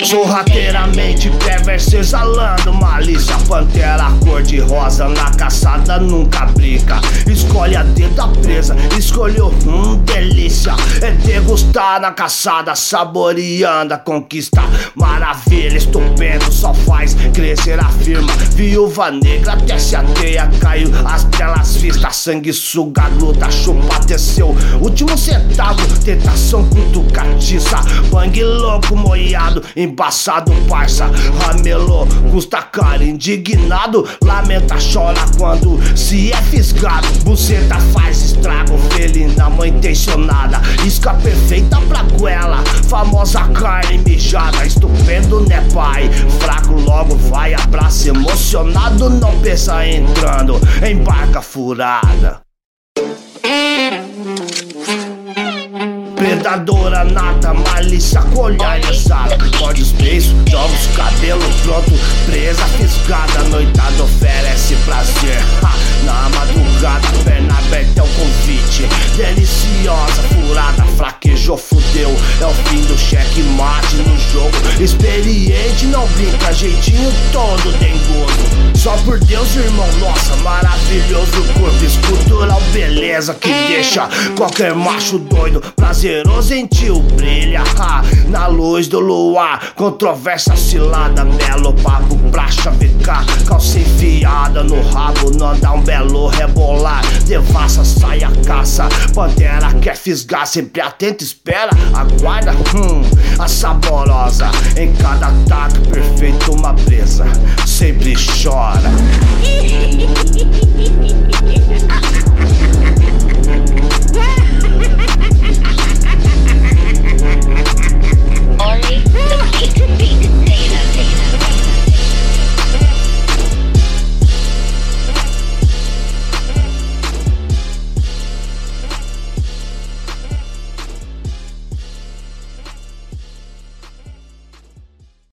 Sorrateiramente perverso, exalando malícia. Pantera cor-de-rosa na caçada nunca brinca. Escolhe a dedo a presa, escolheu, delícia. É degustar na caçada, saboreando a conquista. Maravilha, estupendo, só faz crescer a firma. Viúva negra até se ateia, caiu as telas vistas. Sanguessuga, luta, chupa, desceu último centavo, tentação cutucatiça. Bang louco, moiado, embaçado, parça. Ramelou, custa caro, indignado. Lamenta, chora quando se é fisgado. Buceta faz estrago, felina, mãe intencionada. Isca perfeita pra goela, famosa carne mijada. Estupendo, né pai? Fraco logo vai, abraço emocionado. Não pensa entrando em barca furada. Predadora nata, malícia, colhar e sala. Morde os beiços, joga os cabelos pronto. Presa, fisgada, noitada oferece prazer. Na madrugada, perna aberta é o convite. Deliciosa, furada, fraquejou, fudeu. É o fim do checkmate no jogo. Experiente, não brinca, jeitinho todo dengoso. Só por Deus, irmão, nossa, maravilhoso corpo escultural, beleza que deixa qualquer macho doido. Prazeroso em tio, brilha na luz do luar. Controvérsia cilada, belo papo pra chavecar. Calça enfiada no rabo, não dá um belo rebolar. Devassa, sai a caça, pantera quer fisgar. Sempre atento, espera, aguarda, a saborosa. Em cada ataque, perfeito uma presa, sempre chora.